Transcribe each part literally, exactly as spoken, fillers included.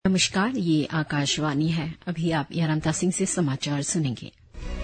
नमस्कार, ये आकाशवाणी है। अभी आप यारमता सिंह से समाचार सुनेंगे।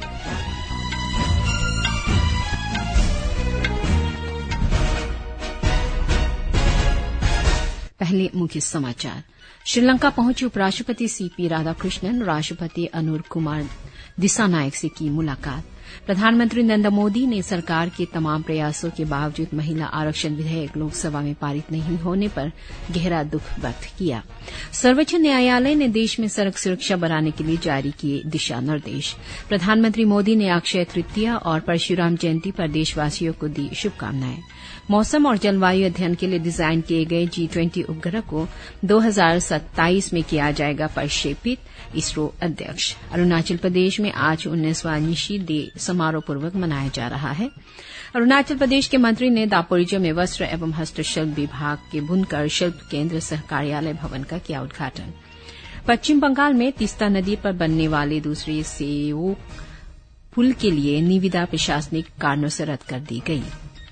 पहले मुख्य समाचार। श्रीलंका पहुंचे उपराष्ट्रपति सीपी राधाकृष्णन, राष्ट्रपति अनुर कुमार दिसानायक से की मुलाकात। प्रधानमंत्री नरेंद्र मोदी ने सरकार के तमाम प्रयासों के बावजूद महिला आरक्षण विधेयक लोकसभा में पारित नहीं होने पर गहरा दुख व्यक्त किया। सर्वोच्च न्यायालय ने देश में सड़क सुरक्षा बढ़ाने के लिए जारी किए दिशा निर्देश। प्रधानमंत्री मोदी ने अक्षय तृतीया और परशुराम जयंती पर देशवासियों को दी शुभकामनाएं। मौसम और जलवायु अध्ययन के लिए डिजाइन किए गए जी ट्वेंटी उपग्रह को दो हजार सत्ताईस में किया जाएगा प्रक्षेपित, इसरो अध्यक्ष। अरुणाचल प्रदेश में आज उन्नीसवां निशी डे समारोह पूर्वक मनाया जा रहा है। अरुणाचल प्रदेश के मंत्री ने दापोरिजो में वस्त्र एवं हस्तशिल्प विभाग के बुनकर शिल्प केंद्र सह कार्यालय भवन का किया उद्घाटन। पश्चिम बंगाल में तीस्ता नदी पर बनने वाले दूसरे सेवो पुल के लिए निविदा प्रशासनिक कारणों से रद्द कर दी गई।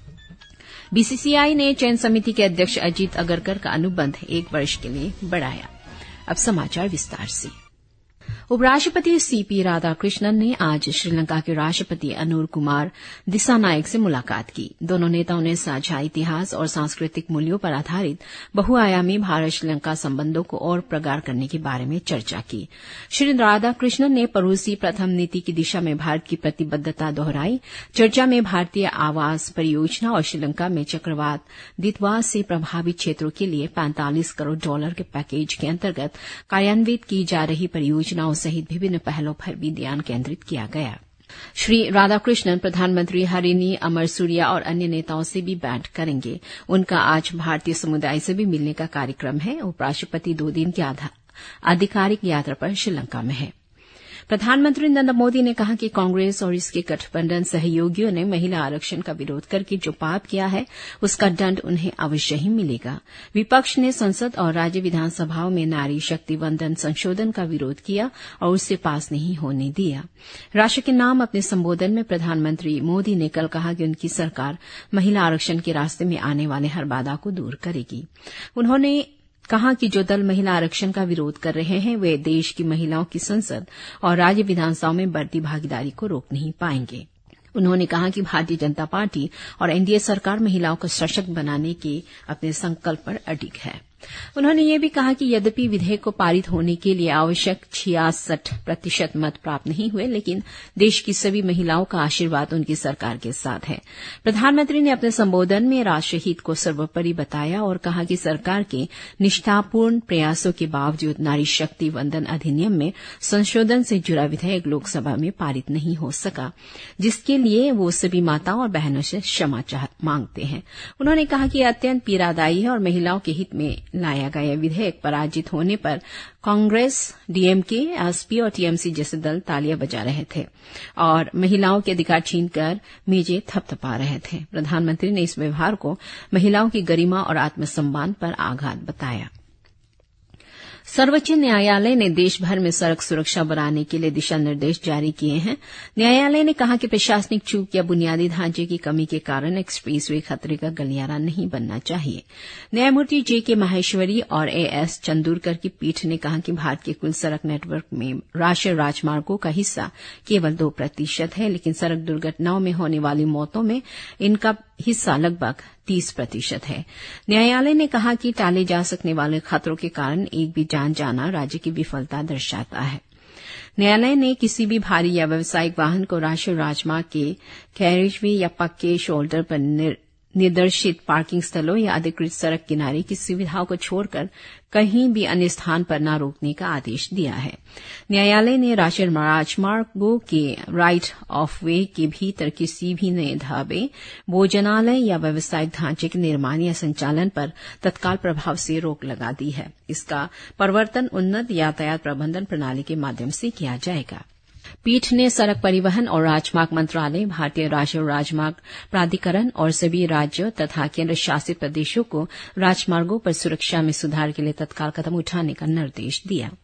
बीसीसीआई ने चयन समिति के अध्यक्ष अजीत अगरकर का अनुबंध एक वर्ष के लिए बढ़ाया। अब समाचार विस्तार से। उपराष्ट्रपति सीपी राधाकृष्णन ने आज श्रीलंका के राष्ट्रपति अनुर कुमार दिसानायक से मुलाकात की। दोनों नेताओं ने साझा इतिहास और सांस्कृतिक मूल्यों पर आधारित बहुआयामी भारत श्रीलंका संबंधों को और प्रगाढ़ करने के बारे में चर्चा की। श्री राधाकृष्णन ने पड़ोसी प्रथम नीति की दिशा में भारत की प्रतिबद्धता दोहराई। चर्चा में भारतीय आवास परियोजना और श्रीलंका में चक्रवात द्वितवास से प्रभावित क्षेत्रों के लिए पैंतालीस करोड़ डॉलर के पैकेज के अंतर्गत कार्यान्वित की जा रही परियोजनाओं सहित विभिन्न पहलों पर भी ध्यान केंद्रित किया गया। श्री राधाकृष्णन प्रधानमंत्री हरिनी अमरसूरिया और अन्य नेताओं से भी भेंट करेंगे। उनका आज भारतीय समुदाय से भी मिलने का कार्यक्रम है। उपराष्ट्रपति दो दिन की आधिकारिक यात्रा पर श्रीलंका में है। प्रधानमंत्री नरेंद्र मोदी ने कहा कि कांग्रेस और इसके गठबंधन सहयोगियों ने महिला आरक्षण का विरोध करके जो पाप किया है उसका दंड उन्हें अवश्य ही मिलेगा। विपक्ष ने संसद और राज्य विधानसभाओं में नारी शक्ति वंदन संशोधन का विरोध किया और उसे पास नहीं होने दिया। राष्ट्र के नाम अपने संबोधन में प्रधानमंत्री मोदी ने कल कहा कि उनकी सरकार महिला आरक्षण के रास्ते में आने वाले हर बाधा को दूर करेगी। उन्होंने कहा कि जो दल महिला आरक्षण का विरोध कर रहे हैं वे देश की महिलाओं की संसद और राज्य विधानसभाओं में बढ़ती भागीदारी को रोक नहीं पाएंगे। उन्होंने कहा कि भारतीय जनता पार्टी और एनडीए सरकार महिलाओं को सशक्त बनाने के अपने संकल्प पर अडिग है। उन्होंने यह भी कहा कि यद्यपि विधेयक को पारित होने के लिए आवश्यक छियासठ प्रतिशत मत प्राप्त नहीं हुए, लेकिन देश की सभी महिलाओं का आशीर्वाद उनकी सरकार के साथ है। प्रधानमंत्री ने अपने संबोधन में राष्ट्रहित को सर्वोपरि बताया और कहा कि सरकार के निष्ठापूर्ण प्रयासों के बावजूद नारी शक्ति वंदन अधिनियम में संशोधन से जुड़ा विधेयक लोकसभा में पारित नहीं हो सका, जिसके लिए वो सभी माताओं और बहनों से क्षमा मांगते हैं। उन्होंने कहा कि यह अत्यंत पीड़ादायी है और महिलाओं के हित में लाया गया विधेयक पराजित होने पर कांग्रेस, डीएमके, एसपी और टीएमसी जैसे दल तालियां बजा रहे थे और महिलाओं के अधिकार छीनकर मेजें थपथपा रहे थे। प्रधानमंत्री ने इस व्यवहार को महिलाओं की गरिमा और आत्मसम्मान पर आघात बताया। सर्वोच्च न्यायालय ने देश भर में सड़क सुरक्षा बढ़ाने के लिए दिशा निर्देश जारी किए हैं। न्यायालय ने कहा कि प्रशासनिक चूक या बुनियादी ढांचे की कमी के कारण एक्सप्रेसवे खतरे का गलियारा नहीं बनना चाहिए। न्यायमूर्ति जे के माहेश्वरी और ए एस चंदूरकर की पीठ ने कहा कि भारत के कुल सड़क नेटवर्क में राष्ट्रीय राजमार्गों का हिस्सा केवल दो प्रतिशत है, लेकिन सड़क दुर्घटनाओं में होने वाली मौतों में इनका हिस्सा लगभग तीस प्रतिशत है। न्यायालय ने कहा कि टाले जा सकने वाले खतरों के कारण एक भी जान जाना राज्य की विफलता दर्शाता है। न्यायालय ने किसी भी भारी या व्यावसायिक वाहन को राष्ट्रीय राजमार्ग के कैरिजवे या पक्के शोल्डर पर निर, निर्देशित पार्किंग स्थलों या अधिकृत सड़क किनारे की सुविधाओं को छोड़कर कहीं भी अन्य स्थान पर न रोकने का आदेश दिया है। न्यायालय ने राष्ट्रीय राजमार्गों के राइट ऑफ वे के भीतर किसी भी नए ढाबे, भोजनालय या व्यावसायिक ढांचे के निर्माण या संचालन पर तत्काल प्रभाव से रोक लगा दी है। इसका परिवर्तन उन्नत यातायात प्रबंधन प्रणाली के माध्यम से किया जाएगा। पीठ ने सड़क परिवहन और राजमार्ग मंत्रालय, भारतीय राष्ट्रीय राजमार्ग प्राधिकरण और सभी राज्यों तथा केंद्र शासित प्रदेशों को राजमार्गों पर सुरक्षा में सुधार के लिए तत्काल कदम उठाने का निर्देश दिया।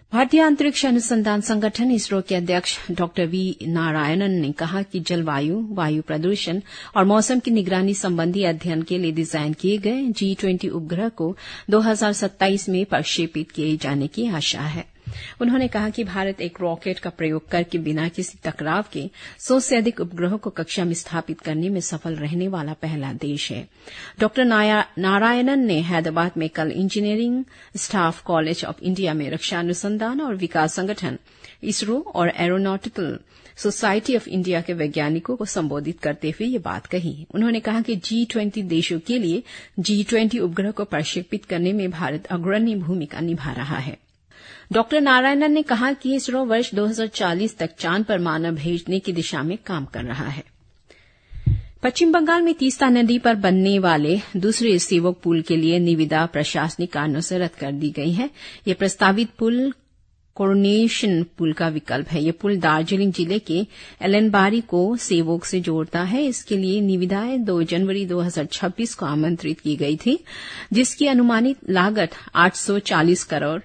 भारतीय अंतरिक्ष अनुसंधान संगठन इसरो के अध्यक्ष डॉक्टर वी नारायणन ने कहा कि जलवायु, वायु प्रदूषण और मौसम की निगरानी संबंधी अध्ययन के लिए डिजाइन किए गए जी ट्वेंटी उपग्रह को दो हजार सत्ताईस में प्रक्षेपित किए जाने की आशा है। उन्होंने कहा कि भारत एक रॉकेट का प्रयोग करके बिना किसी टकराव के सौ से अधिक उपग्रहों को कक्षा में स्थापित करने में सफल रहने वाला पहला देश है। डॉक्टर नारायणन ने हैदराबाद में कल engineering staff college of India में रक्षा अनुसंधान और विकास संगठन इसरो और एरोनॉटिकल सोसाइटी ऑफ इंडिया के वैज्ञानिकों को संबोधित करते हुए ये बात कही। उन्होंने कहा कि जी ट्वेंटी देशों के लिए जी ट्वेंटी उपग्रह को प्रक्षेपित करने में भारत अग्रणी भूमिका निभा रहा है। डॉक्टर नारायणन ने कहा कि इसरो वर्ष दो हजार चालीस तक चांद पर मानव भेजने की दिशा में काम कर रहा है। पश्चिम बंगाल में तीस्ता नदी पर बनने वाले दूसरे सेवक पुल के लिए निविदा प्रशासनिक कारणों से रद्द कर दी गई है। यह प्रस्तावित पुल कोरोनेशन पुल का विकल्प है। यह पुल दार्जिलिंग जिले के एलनबारी को सेवोक से जोड़ता है। इसके लिए निविदाएं दो जनवरी दो हजार छब्बीस को आमंत्रित की गई थी, जिसकी अनुमानित लागत आठ सौ चालीस करोड़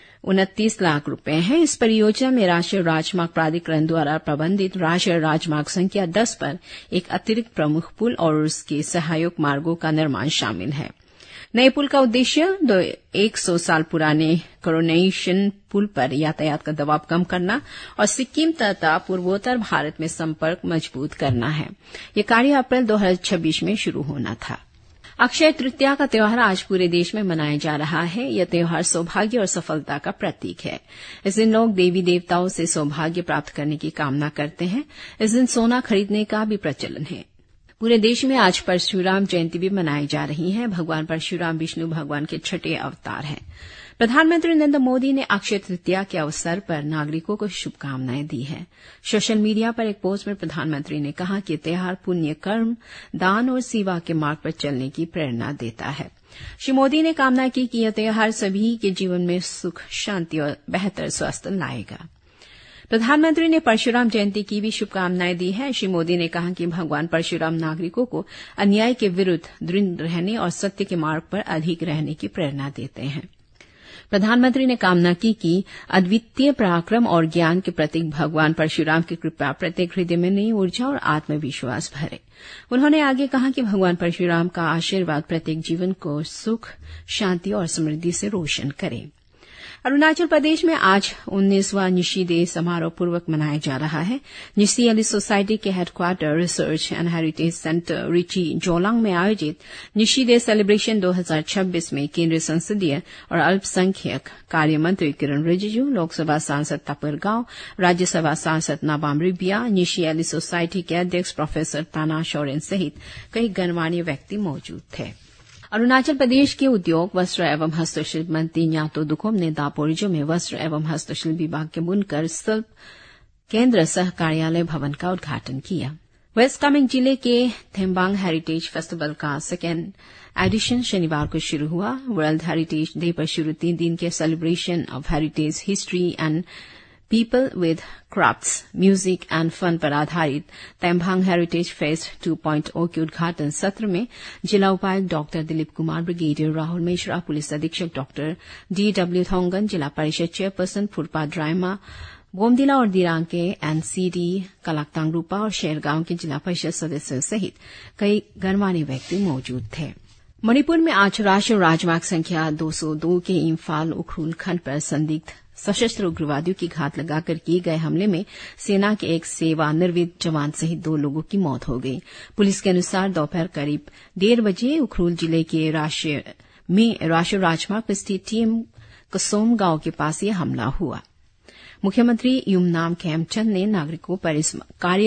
उनतीस लाख रुपए है। इस परियोजना में राष्ट्रीय राजमार्ग प्राधिकरण द्वारा प्रबंधित राष्ट्रीय राजमार्ग संख्या दस पर एक अतिरिक्त प्रमुख पुल और उसके सहायक मार्गों का निर्माण शामिल है। नए पुल का उद्देश्य दो एक सौ साल पुराने कोरोनेशन पुल पर यातायात का दबाव कम करना और सिक्किम तथा पूर्वोत्तर भारत में संपर्क मजबूत करना है। यह कार्य अप्रैल दो हजार छब्बीस में शुरू होना था। अक्षय तृतीया का त्योहार आज पूरे देश में मनाया जा रहा है। यह त्योहार सौभाग्य और सफलता का प्रतीक है। इस दिन लोग देवी देवताओं से सौभाग्य प्राप्त करने की कामना करते हैं। इस दिन सोना खरीदने का भी प्रचलन है। पूरे देश में आज परशुराम जयंती भी मनाई जा रही है। भगवान परशुराम विष्णु भगवान के छठे अवतार हैं। प्रधानमंत्री नरेंद्र मोदी ने अक्षय तृतीया के अवसर पर नागरिकों को शुभकामनाएं दी है। सोशल मीडिया पर एक पोस्ट में प्रधानमंत्री ने कहा कि त्योहार पुण्य कर्म, दान और सेवा के मार्ग पर चलने की प्रेरणा देता है। श्री मोदी ने कामना की कि यह त्योहार सभी के जीवन में सुख, शांति और बेहतर स्वास्थ्य लाएगा। प्रधानमंत्री ने परशुराम जयंती की भी शुभकामनाएं दी है। श्री मोदी ने कहा कि भगवान परशुराम नागरिकों को अन्याय के विरुद्ध दृढ़ रहने और सत्य के मार्ग पर अधिक रहने की प्रेरणा देते हैं। प्रधानमंत्री ने कामना की कि अद्वितीय पराक्रम और ज्ञान के प्रतीक भगवान परशुराम की कृपा प्रत्येक हृदय में नई ऊर्जा और आत्मविश्वास भरे। उन्होंने आगे कहा कि भगवान परशुराम का आशीर्वाद प्रत्येक जीवन को सुख, शांति और समृद्धि से रोशन करे। अरुणाचल प्रदेश में आज उन्नीसवां निशी डे समारोह पूर्वक मनाया जा रहा है। निशी एलिस सोसाइटी के headquarter research and heritage centre Richi Jolang में आयोजित निशी डे सेलिब्रेशन दो हजार छब्बीस में केंद्रीय संसदीय और अल्पसंख्यक कार्य मंत्री किरण रिजिजू, लोकसभा सांसद तापिर गाव, राज्यसभा सांसद नाबाम रिबिया, निशी एलिस सोसाइटी के अध्यक्ष प्रोफेसर ताना शोरेन सहित कई गणमान्य व्यक्ति मौजूद थे। अरुणाचल प्रदेश के उद्योग, वस्त्र एवं हस्तशिल्प मंत्री न्यातो दुकोम ने दापोरिजो में वस्त्र एवं हस्तशिल्प विभाग के बुनकर शिल्प केंद्र सह कार्यालय भवन का उद्घाटन किया। वेस्ट कामेंग जिले के थेम्बांग हेरिटेज फेस्टिवल का सेकेंड एडिशन शनिवार को शुरू हुआ। वर्ल्ड हेरिटेज डे पर शुरू तीन दिन के celebration of heritage history and people with crafts, music and fun पर आधारित Thembang heritage fest two point O के उद्घाटन सत्र में जिला उपायुक्त doctor Dilip Kumar, brigadier Rahul Mishra, police अधीक्षक डॉक्टर डी डब्ल्यू थोंगन, जिला परिषद चेयरपर्सन फुरपा ड्रायमा, बोमदिला और दिरांग के एनसीडी कलाकतांग रूपा और शेरगांव के जिला परिषद सदस्य सहित कई गणमान्य व्यक्ति मौजूद थे। मणिपुर में आज राष्ट्रीय राजमार्ग संख्या दो सौ दो के इम्फाल उखरूल खंड पर संदिग्ध सशस्त्र उग्रवादियों की घात लगाकर किए गए हमले में सेना के एक सेवानिवृत्त जवान सहित दो लोगों की मौत हो गई। पुलिस के अनुसार दोपहर करीब डेढ़ बजे उखरूल जिले के राष्ट्रीय में राष्ट्रीय राजमार्ग पर स्थित टीएम कसोम गांव के पास यह हमला हुआ। मुख्यमंत्री युमनाम खेमचंद ने नागरिकों पर इस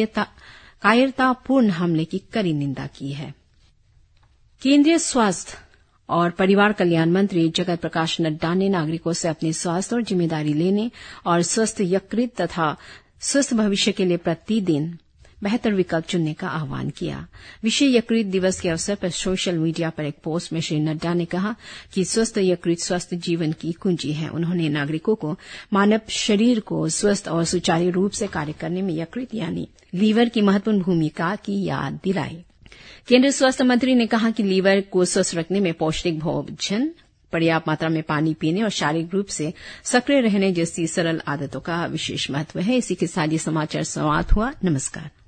कायरतापूर्ण हमले की कड़ी निंदा की है। केंद्रीय स्वास्थ्य और परिवार कल्याण मंत्री जगत प्रकाश नड्डा ने नागरिकों से अपने स्वास्थ्य और जिम्मेदारी लेने और स्वस्थ यकृत तथा स्वस्थ भविष्य के लिए प्रतिदिन बेहतर विकल्प चुनने का आह्वान किया। विश्व यकृत दिवस के अवसर पर सोशल मीडिया पर एक पोस्ट में श्री नड्डा ने कहा कि स्वस्थ यकृत स्वस्थ जीवन की कुंजी है। उन्होंने नागरिकों को मानव शरीर को स्वस्थ और सुचारू रूप से कार्य करने में यकृत यानी लीवर की महत्वपूर्ण भूमिका की याद दिलाई। केंद्रीय स्वास्थ्य मंत्री ने कहा कि लीवर को स्वस्थ रखने में पौष्टिक भोजन, पर्याप्त मात्रा में पानी पीने और शारीरिक रूप से सक्रिय रहने जैसी सरल आदतों का विशेष महत्व है। इसी के साथ ये समाचार समाप्त हुआ। नमस्कार।